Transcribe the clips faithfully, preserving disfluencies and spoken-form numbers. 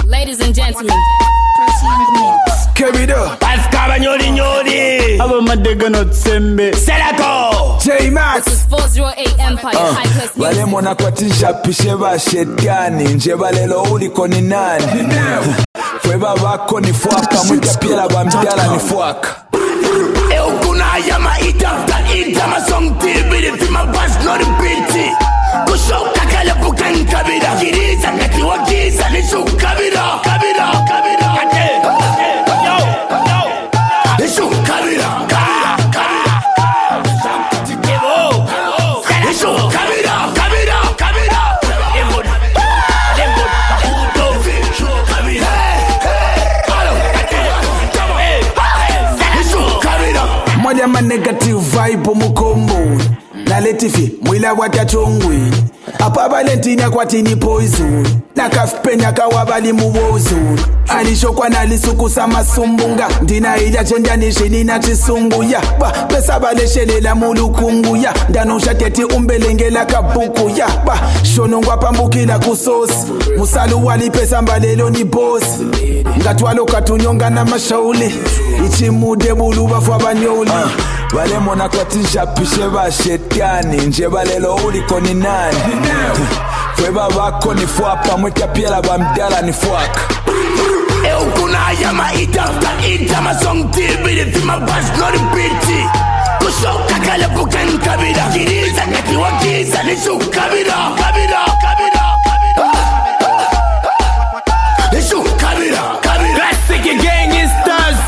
Ladies and gentlemen, Kebido Pascal Nyori Nyori Aba madega not sembe Selako J-Max. This is four oh eight Empire uh, High Class Music. Wale mwana kwa tisha pishe ba shetani nje balelo uliko ni nani Fweba bako ni fuaka mwita pila ba mdala ni fuaka Eu kuna yama ita after ita ma song tibidi fima bas no ripiti Kushoka kala bukan kabira Kiriza ngati wakiza nishu kabira Kabira, kabira Kate, yo, yo Nishu kabira, kabira, kabira Evo, nishu kabira, kabira, kabira Embod, embod, udo Nishu kabira Alo, kate, nishu kabira Moja ma negative vibe mukombo na letifi mwila watachongwe apa Valentina kwa tini poison na kafpenya kawabali muwozo alishokwa na lisukusa masumbunga ndina ila chenda nishini na chisungu ya ba pesa baleshelela mulukungu ya ndanusha teti umbelengela kabuku ya ba shonongwa pambukila kusosi musalu wali pesa mbalelo ni boss ngatwalo katunyonga na mashauli ichimude buluba fwa banyoli Wale mwana kwa tisha pishe ba shetani nje balelo uliko ni nani Fweba bako ni fuapa mwita pila ba mdala ni fuaka Eu kuna yama ita after ita ma song tibidi fima bas no ripiti Kushoka kala bukan kabira Kiriza ngati wakiza nishu kabira Kabira, kabira, kabira Nishu kabira, kabira Classic gangsters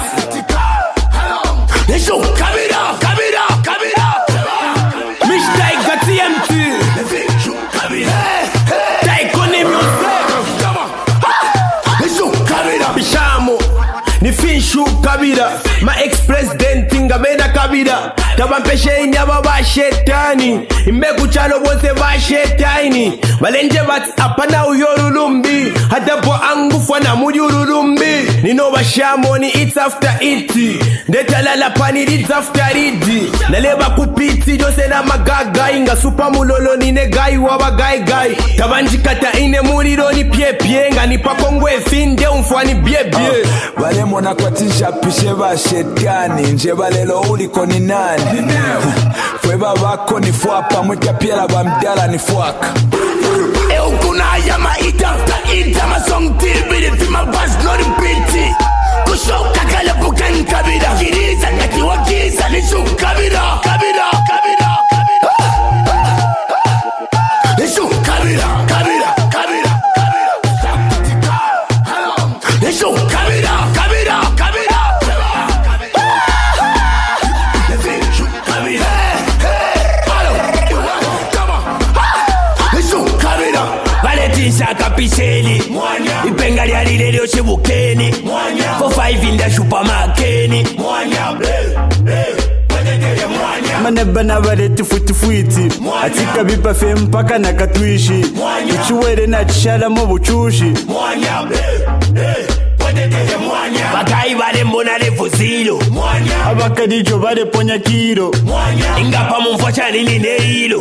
Nishu kabira, kabira, kabira Mishtai gati M T Nishu kabira Taikoni music Nishu kabira Bishamo ni finshu kabira ma ex-president ngamena kabira tabampeshe inyaba ba shetani imbeku chalo bose ba shetani balenje bati apana uyorulumbi hadapo angufwa na mujurulumbi nino bashamo ni it's after it ndetalala pani it's after it naleba kupiti jose na magaga inga super mulolo nine gai waba gai gai tabanjikata ine muriro ni pie pie nga ni pakongwe finde umfwani bie bie Wale mwana kwa tisha pishe ba shetani nje balelo uliko ni nani Fweba bako ni fuapa mwita pila ba mdala ni fuaka Eu kuna yama ita after ita ma song tibidi fima bas no ripiti Kushoka kala bukan kabira Kiriza ngati wakiza nishu kabira Kabira, kabira, kabira Nishu kabira, kabira, kabira, kabira Nishu kabira, kabira, kabira Nishu kabira Nishu kabira Valentina kapisheli Ipenga liali lelio shibukeni For five in the supermarkeni maneba na baleti futi-futi atika bipa fe mpaka na katwishi uchiwere na chishala mu buchushi Bagai bale mbona levo zilo abakadijo bale ponya kilo Ingapa mumfwacha nini neilo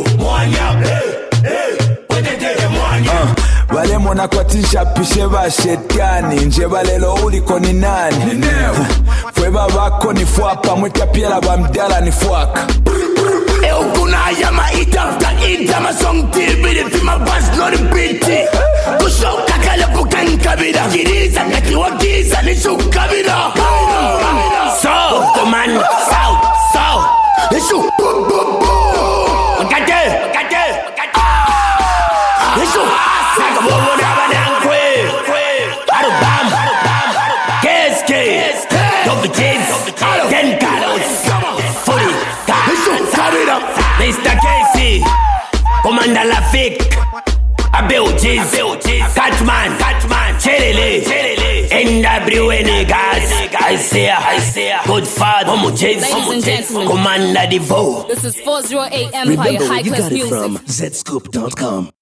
Wale mwana kwa tisha pishe ba shetani nje balelo uliko ni nani Fweba bako ni fuapa mwita pila ba mdala ni fuaka Eu kuna yama ita after ita ma song tibidi fima bas no ripiti Kushoka kala bukan kabira Kiriza ngati wakiza nishu kabira South command, south, south Nishu boom boom boom Wakate, wakate, wakate Nishu Saka bobo na banankwe Haru bam, K S K Dobi J's, ten carlos Fully, kabira Mister Casey Commander Lafik Abel J's Catman Cherele N W N guys I say I say Good father Momo J's Ladies and gentlemen, Commander Devo this is four oh eight Empire Remember High where you Class got it Music. from, Z Scoop dot com.